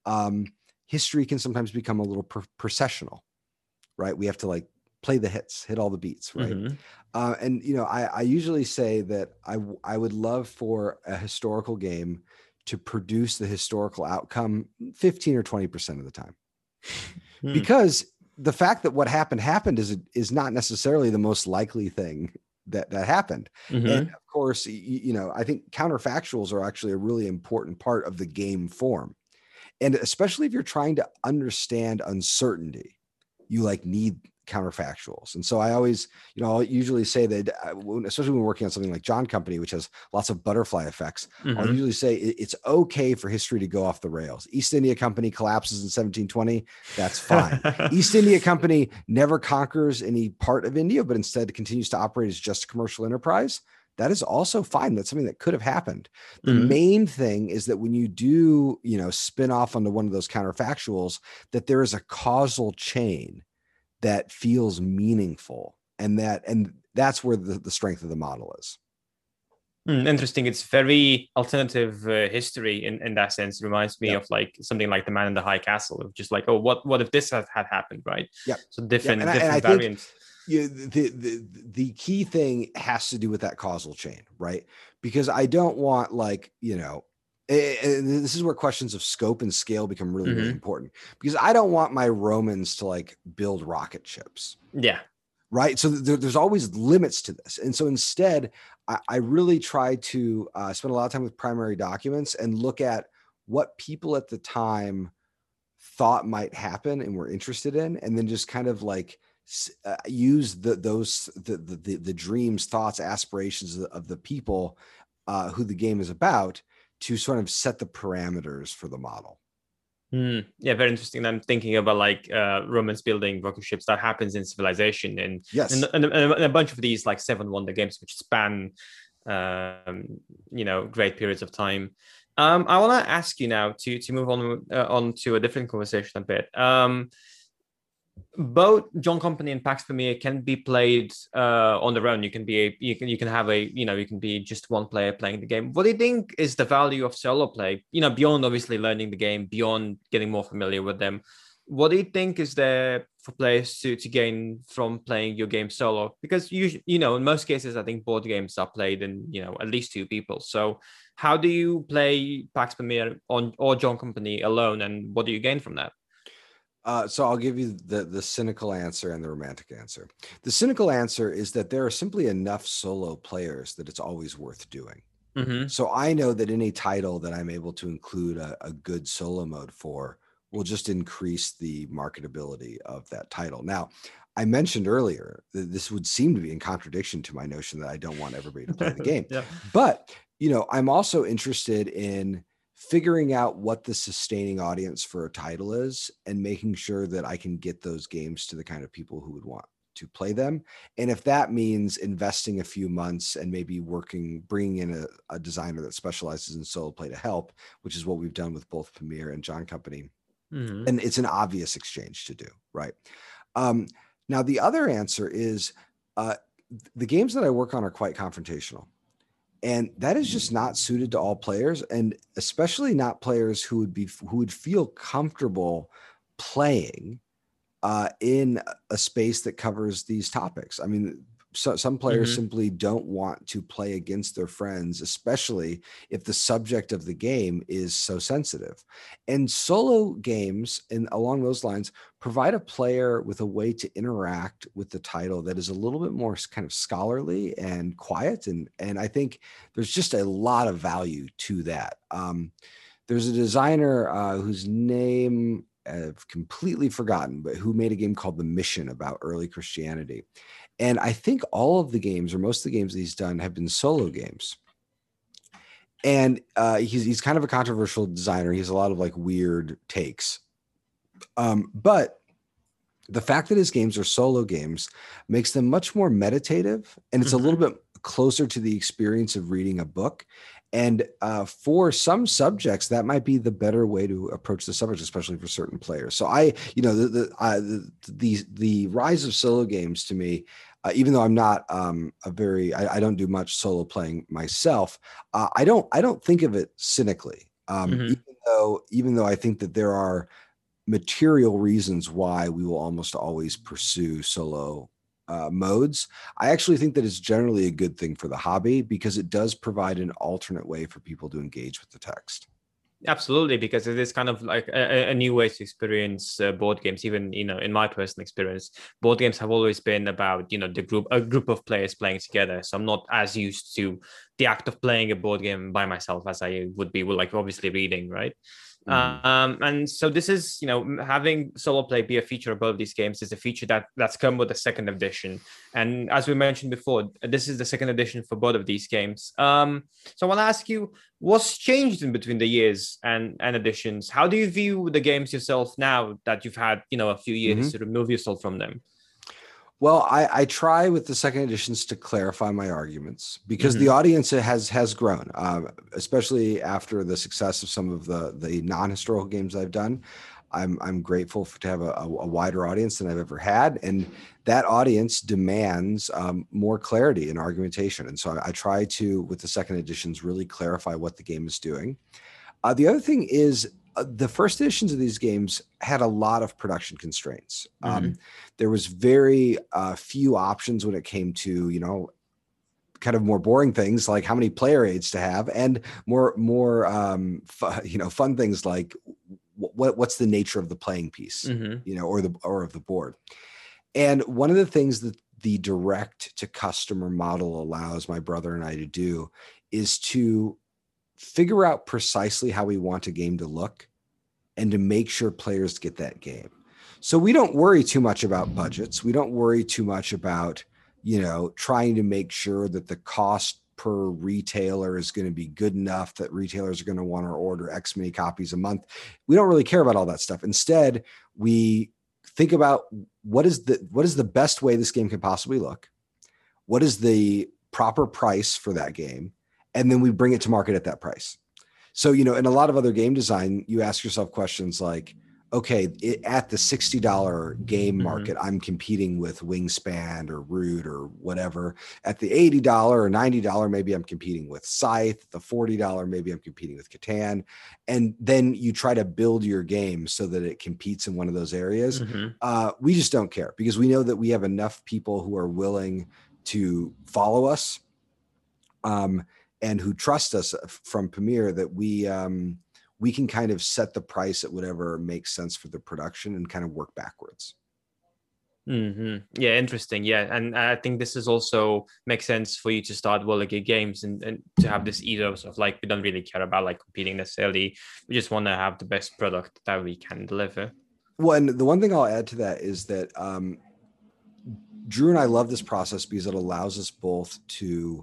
history can sometimes become a little processional, right? We have to like play the hits, hit all the beats, right? Mm-hmm. And I usually say that I would love for a historical game to produce the historical outcome 15 or 20% of the time, because the fact that what happened is not necessarily the most likely thing that happened. Mm-hmm. And of course, I think counterfactuals are actually a really important part of the game form. And especially if you're trying to understand uncertainty, you need counterfactuals. And so I always, I'll usually say that, especially when we're working on something like John Company, which has lots of butterfly effects, Mm-hmm. I'll usually say it's okay for history to go off the rails. East India Company collapses in 1720. That's fine. East India Company never conquers any part of India, but instead continues to operate as just a commercial enterprise. That is also fine. That's something that could have happened. The main thing is that when you do, spin off onto one of those counterfactuals, that there is a causal chain that feels meaningful, and that's where the strength of the model is. Interesting. It's very alternative history in that sense. It reminds me of like something like The Man in the High Castle, of just like, oh, what if this had happened, right? Yeah. So different And I variants. Think the key thing has to do with that causal chain, right? Because I don't want and this is where questions of scope and scale become really, really important, because I don't want my Romans to build rocket ships. Yeah. Right. So there's always limits to this. And so instead, I really try to spend a lot of time with primary documents and look at what people at the time thought might happen and were interested in, and then just kind of use the dreams, thoughts, aspirations of the people who the game is about to sort of set the parameters for the model. Yeah, very interesting. I'm thinking about like Romans building rocket ships. That happens in Civilization, Yes. and a bunch of these like Seven Wonder games which span, um, great periods of time. I want to ask you now to move on to a different conversation a bit. Both John Company and Pax Pamir can be played on their own. You can have you can be just one player playing the game. What do you think is the value of solo play? Beyond obviously learning the game, beyond getting more familiar with them. What do you think is there for players to gain from playing your game solo? Because in most cases, I think board games are played in at least two people. So how do you play Pax Pamir on or John Company alone, and what do you gain from that? So I'll give you the cynical answer and the romantic answer. The cynical answer is that there are simply enough solo players that it's always worth doing. Mm-hmm. So I know that any title that I'm able to include a good solo mode for will just increase the marketability of that title. Now, I mentioned earlier that this would seem to be in contradiction to my notion that I don't want everybody to play the game. Yeah. But, I'm also interested in figuring out what the sustaining audience for a title is and making sure that I can get those games to the kind of people who would want to play them. And if that means investing a few months and maybe bringing in a designer that specializes in solo play to help, which is what we've done with both Pamir and John Company, and it's an obvious exchange to do, right? Now, the other answer is the games that I work on are quite confrontational. And that is just not suited to all players, and especially not players who would feel comfortable playing in a space that covers these topics. I mean, some players simply don't want to play against their friends, especially if the subject of the game is so sensitive. And solo games, and along those lines, provide a player with a way to interact with the title that is a little bit more kind of scholarly and quiet. And I think there's just a lot of value to that. There's a designer whose name I've completely forgotten, but who made a game called The Mission about early Christianity. And I think all of the games, or most of the games that he's done, have been solo games. And he's kind of a controversial designer. He has a lot of like weird takes. But the fact that his games are solo games makes them much more meditative, and it's a little bit closer to the experience of reading a book. And for some subjects, that might be the better way to approach the subject, especially for certain players. So the rise of solo games to me, even though I'm not I don't do much solo playing myself, I don't think of it cynically. Even though I think that there are material reasons why we will almost always pursue solo modes, I actually think that it's generally a good thing for the hobby because it does provide an alternate way for people to engage with the text. Absolutely, because it is kind of like a new way to experience board games. Even in my personal experience, board games have always been about a group of players playing together. So I'm not as used to the act of playing a board game by myself as I would be with like obviously reading, right? And so this is, having solo play be a feature of both these games is a feature that's come with the second edition. And as we mentioned before, this is the second edition for both of these games. So I want to ask you, what's changed in between the years and editions? How do you view the games yourself now that you've had, a few years to remove yourself from them? Well, I try with the second editions to clarify my arguments because the audience has grown, especially after the success of some of the non-historical games I've done. I'm grateful to have a wider audience than I've ever had, and that audience demands more clarity in argumentation. And so I try to, with the second editions, really clarify what the game is doing. The other thing is, the first editions of these games had a lot of production constraints. There was very few options when it came to, kind of more boring things like how many player aids to have, and more fun things like what's the nature of the playing piece, or of the board. And one of the things that the direct to customer model allows my brother and I to do is to figure out precisely how we want a game to look and to make sure players get that game. So we don't worry too much about budgets. We don't worry too much about, trying to make sure that the cost per retailer is going to be good enough that retailers are going to want to order X many copies a month. We don't really care about all that stuff. Instead, we think about what is the best way this game can possibly look? What is the proper price for that game? And then we bring it to market at that price. So, in a lot of other game design, you ask yourself questions like, okay, at the $60 game market, I'm competing with Wingspan or Root or whatever. At the $80 or $90, maybe I'm competing with Scythe. The $40, maybe I'm competing with Catan. And then you try to build your game so that it competes in one of those areas. We just don't care because we know that we have enough people who are willing to follow us and who trust us from Pamir that we can kind of set the price at whatever makes sense for the production and kind of work backwards. Yeah, interesting. Yeah, and I think this is also makes sense for you to start Whirligig Games and to have this ethos of like, we don't really care about like competing necessarily. We just want to have the best product that we can deliver. Well, and the one thing I'll add to that is that Drew and I love this process because it allows us both to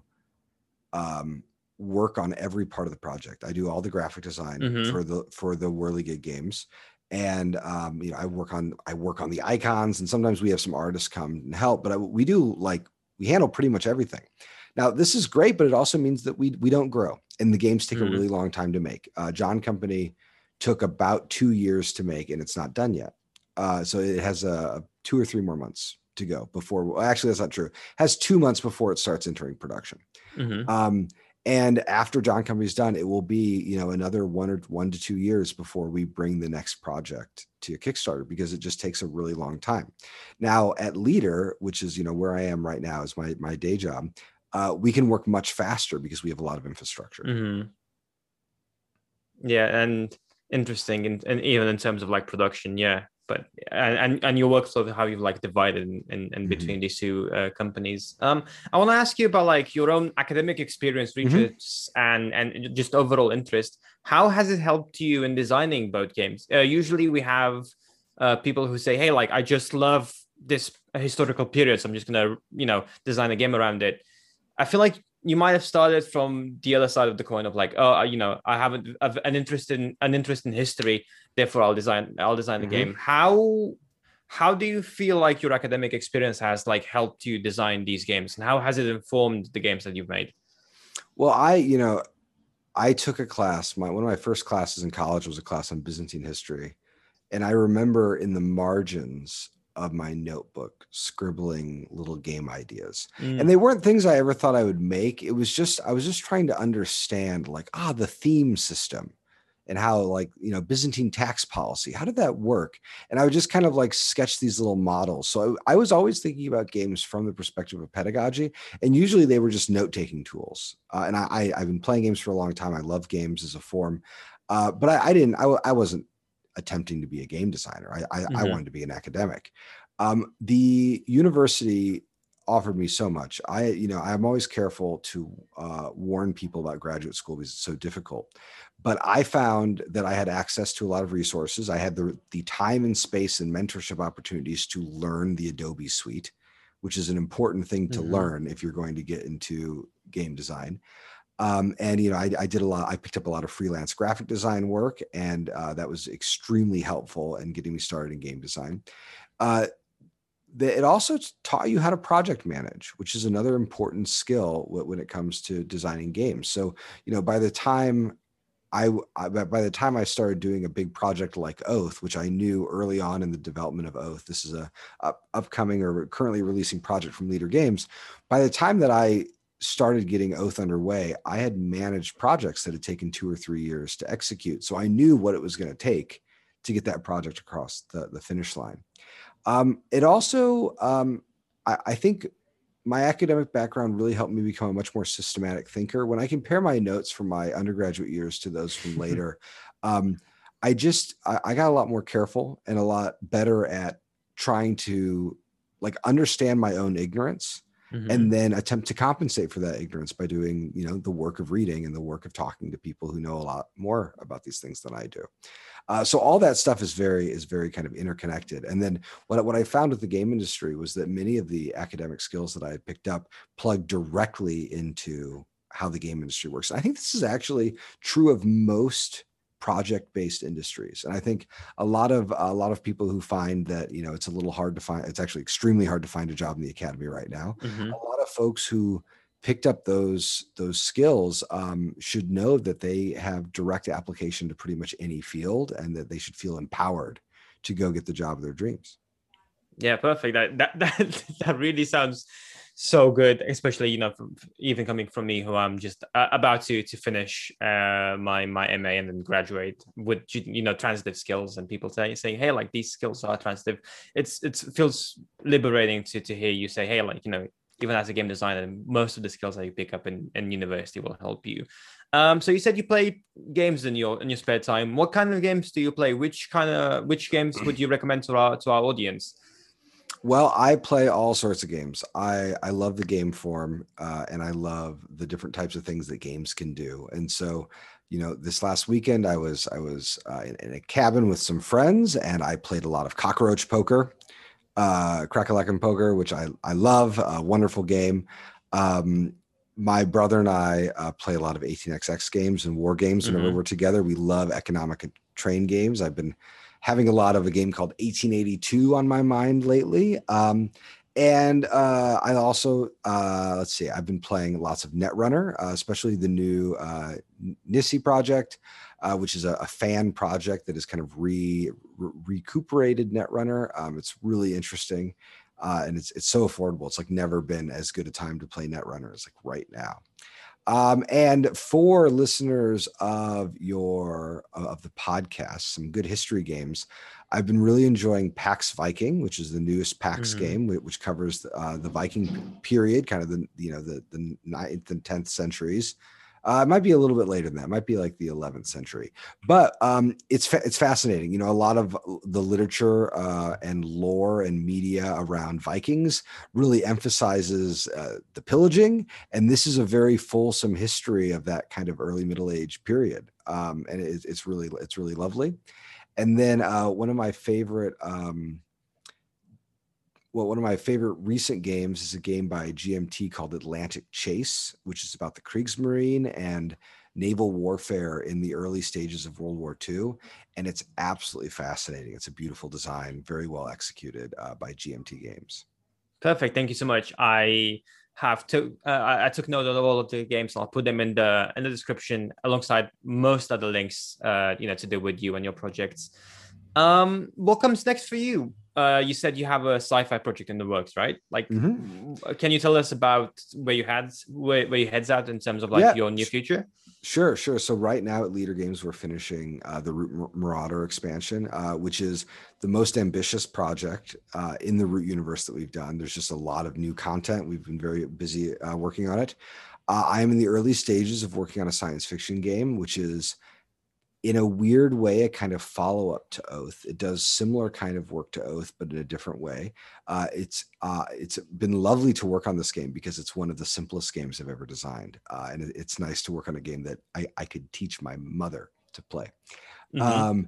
work on every part of the project. I do all the graphic design for the Whirligig Games, and I work on the icons, and sometimes we have some artists come and help. But we handle pretty much everything. Now, this is great, but it also means that we don't grow, and the games take a really long time to make. John Company took about 2 years to make, and it's not done yet. So it has 2 or 3 more months to go before. Well, actually, that's not true. It has 2 months before it starts entering production. And after John Company's done, it will be, another 1 to 2 years before we bring the next project to Kickstarter, because it just takes a really long time. Now at Leader, which is, where I am right now is my day job, we can work much faster because we have a lot of infrastructure. Yeah. And interesting. And even in terms of like production. Yeah. But and your workflow, how you've like divided in between these two companies. I want to ask you about like your own academic experience, research, and just overall interest. How has it helped you in designing both games? Usually we have people who say, "Hey, like I just love this historical period, so I'm just gonna design a game around it." I feel like you might have started from the other side of the coin of like, oh, I have an interest in history, therefore I'll design a game. How do you feel like your academic experience has like helped you design these games, and how has it informed the games that you've made? Well, I took a class. One of my first classes in college was a class on Byzantine history, and I remember in the margins of my notebook scribbling little game ideas, and they weren't things I ever thought I would make. I was just trying to understand like the theme system and how like Byzantine tax policy, how did that work? And I would just kind of like sketch these little models. So I was always thinking about games from the perspective of pedagogy, and usually they were just note-taking tools. And I've been playing games for a long time. I love games as a form, but I wasn't attempting to be a game designer. I wanted to be an academic. The university offered me so much. I'm always careful to warn people about graduate school because it's so difficult. But I found that I had access to a lot of resources. I had the time and space and mentorship opportunities to learn the Adobe suite, which is an important thing to learn if you're going to get into game design. And I did a lot. I picked up a lot of freelance graphic design work, and that was extremely helpful in getting me started in game design. It also taught you how to project manage, which is another important skill when it comes to designing games. So by the time I started doing a big project like Oath, which I knew early on in the development of Oath, this is a upcoming or currently releasing project from Leader Games. By the time that I started getting Oath underway, I had managed projects that had taken 2 or 3 years to execute. So I knew what it was going to take to get that project across the finish line. It also, I think my academic background really helped me become a much more systematic thinker. When I compare my notes from my undergraduate years to those from later, I got a lot more careful and a lot better at trying to like understand my own ignorance and then attempt to compensate for that ignorance by doing, the work of reading and the work of talking to people who know a lot more about these things than I do. So all that stuff is very kind of interconnected. And then what I found with the game industry was that many of the academic skills that I had picked up plugged directly into how the game industry works. And I think this is actually true of most project-based industries. And I think a lot of people who find that, it's a little hard to find, it's actually extremely hard to find a job in the academy right now. Mm-hmm. A lot of folks who picked up those skills should know that they have direct application to pretty much any field, and that they should feel empowered to go get the job of their dreams. Yeah, perfect. That really sounds so good, especially even coming from me, who I'm just about to finish my MA and then graduate with transitive skills, and people saying, hey, like these skills are transitive. It feels liberating to hear you say, hey, like even as a game designer, most of the skills that you pick up in university will help you. So you said you play games in your spare time. What kind of games do you play? Which games would you recommend to our audience? Well, I play all sorts of games. I love the game form, and I love the different types of things that games can do. And so, this last weekend I was in a cabin with some friends, and I played a lot of cockroach poker, Crack-a-Lackin' Poker, which I love. A wonderful game. My brother and I play a lot of 18xx games and war games whenever we're together. We love economic and train games. I've been having a lot of a game called 1882 on my mind lately. And I also, I've been playing lots of Netrunner, especially the new Nissi project, which is a fan project that is kind of recuperated Netrunner. It's really interesting, and it's so affordable. It's like never been as good a time to play Netrunner as like right now. And for listeners of the podcast, some good history games, I've been really enjoying PAX Viking, which is the newest PAX game, which covers the Viking period, kind of the 9th and 10th centuries. It might be a little bit later than that. It might be like the 11th century, but it's fascinating. A lot of the literature and lore and media around Vikings really emphasizes the pillaging, and this is a very fulsome history of that kind of early Middle Age period, and it's really lovely. And then one of my favorite recent games is a game by GMT called Atlantic Chase, which is about the Kriegsmarine and naval warfare in the early stages of World War II. And it's absolutely fascinating. It's a beautiful design, very well executed by GMT Games. Perfect. Thank you so much. I took note of all of the games. I'll put them in the description alongside most other links, to do with you and your projects. What comes next for you? You said you have a sci-fi project in the works, right? Like, can you tell us about where your head's at in terms of your near future? Sure. So right now at Leader Games, we're finishing the Root Marauder expansion, which is the most ambitious project in the Root universe that we've done. There's just a lot of new content. We've been very busy working on it. I am in the early stages of working on a science fiction game, which is, in a weird way, a kind of follow-up to Oath. It does similar kind of work to Oath, but in a different way. It's been lovely to work on this game because it's one of the simplest games I've ever designed. And it's nice to work on a game that I could teach my mother to play. And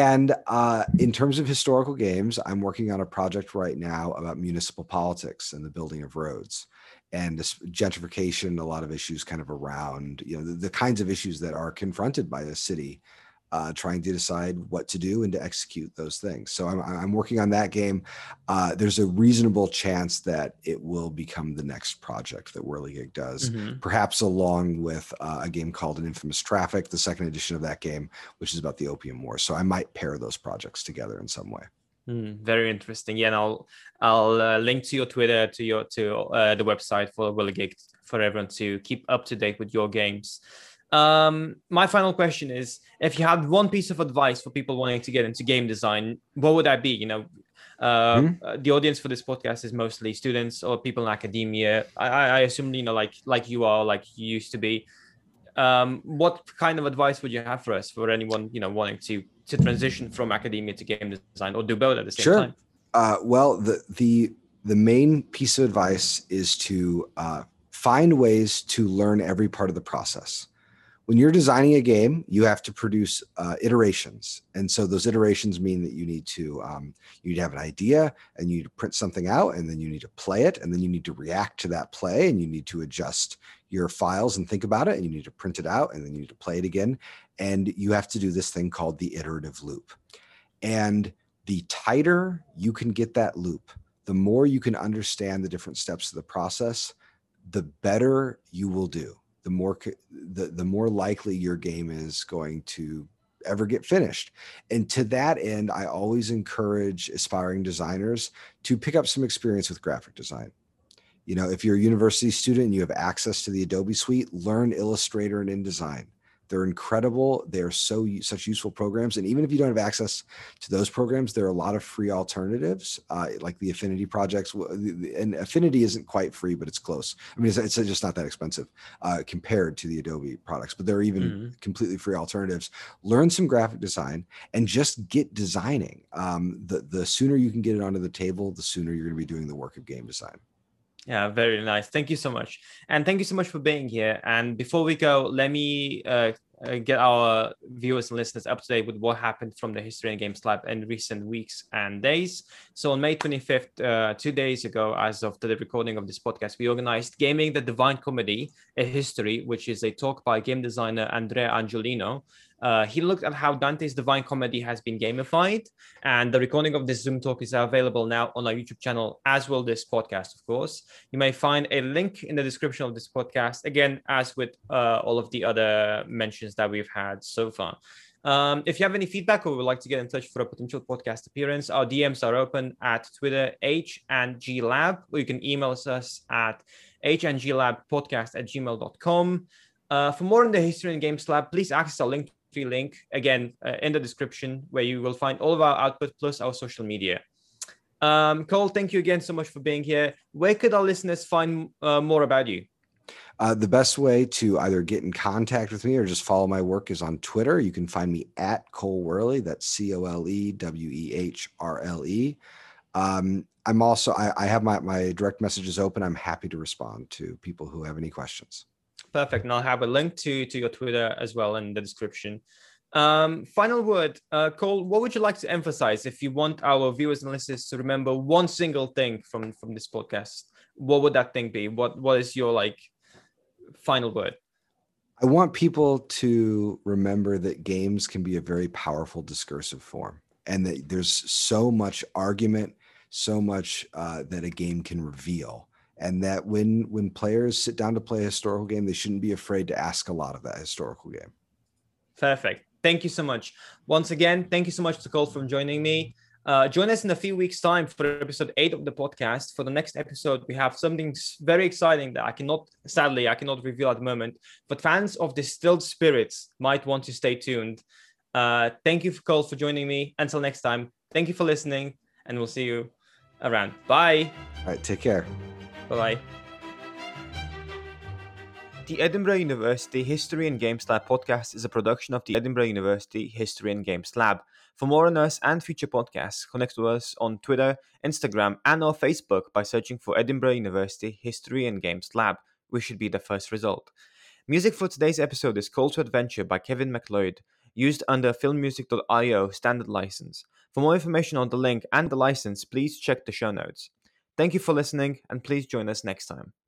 in terms of historical games, I'm working on a project right now about municipal politics and the building of roads and this gentrification, a lot of issues kind of around, the kinds of issues that are confronted by a city, trying to decide what to do and to execute those things. So I'm working on that game. There's a reasonable chance that it will become the next project that Whirligig does, perhaps along with a game called An Infamous Traffic, the second edition of that game, which is about the Opium War. So I might pair those projects together in some way. Very interesting. Yeah, and I'll link to your Twitter, to the website for Whirligig for everyone to keep up to date with your games. My final question is, if you had one piece of advice for people wanting to get into game design, what would that be? The audience for this podcast is mostly students or people in academia. I assume, like you are, like you used to be. What kind of advice would you have for us, for anyone, wanting to transition from academia to game design, or do both at the same time? Well, the main piece of advice is to find ways to learn every part of the process. when you're designing a game, you have to produce iterations, and so those iterations mean that you need to have an idea, and you need to print something out, and then you need to play it, and then you need to react to that play, and you need to adjust your files and think about it, and you need to print it out, and then you need to play it again, and you have to do this thing called the iterative loop. And the tighter you can get that loop, the more you can understand the different steps of the process, the better you will do. The more likely your game is going to ever get finished. And to that end, I always encourage aspiring designers to pick up some experience with graphic design. You know, if you're a university student and you have access to the Adobe suite, learn Illustrator and InDesign. They're incredible. They're such useful programs. And even if you don't have access to those programs, there are a lot of free alternatives, like the Affinity projects. And Affinity isn't quite free, but it's close. I mean, it's just not that expensive compared to the Adobe products, but there are even completely free alternatives. Learn some graphic design and just get designing. The sooner you can get it onto the table, the sooner you're going to be doing the work of game design. Yeah, very nice. Thank you so much. And thank you so much for being here. And before we go, let me get our viewers and listeners up to date with what happened from the History and Games Lab in recent weeks and days. So on May 25th, 2 days ago, as of the recording of this podcast, we organized Gaming the Divine Comedy, a History, which is a talk by game designer Andrea Angelino. He looked at how Dante's Divine Comedy has been gamified, and the recording of this Zoom talk is available now on our YouTube channel, as will this podcast, of course. You may find a link in the description of this podcast, again, as with all of the other mentions that we've had so far. If you have any feedback or would like to get in touch for a potential podcast appearance, our DMs are open at Twitter, HNGLab, or you can email us at hngLabpodcast@gmail.com. For more on the History and Games Lab, please access our link again in the description, where you will find all of our output plus our social media. Cole, thank you again so much for being here. Where could our listeners find more about you? The best way to either get in contact with me or just follow my work is on Twitter. You can find me at Cole Wehrle. That's ColeWehrle. I'm also, I have my direct messages open. I'm happy to respond to people who have any questions. Perfect. And I'll have a link to your Twitter as well in the description. Final word, Cole, what would you like to emphasize if you want our viewers and listeners to remember one single thing from this podcast? What would that thing be? What is your final word? I want people to remember that games can be a very powerful discursive form, and that there's so much argument, so much that a game can reveal. And that when players sit down to play a historical game, they shouldn't be afraid to ask a lot of that historical game. Perfect. Thank you so much. Once again, thank you so much to Cole for joining me. Join us in a few weeks' time for episode 8 of the podcast. For the next episode, we have something very exciting that I cannot reveal at the moment, but fans of Distilled Spirits might want to stay tuned. Thank you, Cole, for joining me. Until next time, thank you for listening, and we'll see you around. Bye. All right, take care. Bye-bye. The Edinburgh University History and Games Lab podcast is a production of the Edinburgh University History and Games Lab. For more on us and future podcasts, connect with us on Twitter, Instagram, and or Facebook by searching for Edinburgh University History and Games Lab. We should be the first result. Music for today's episode is Call to Adventure by Kevin MacLeod, used under filmmusic.io standard license. For more information on the link and the license, please check the show notes. Thank you for listening, and please join us next time.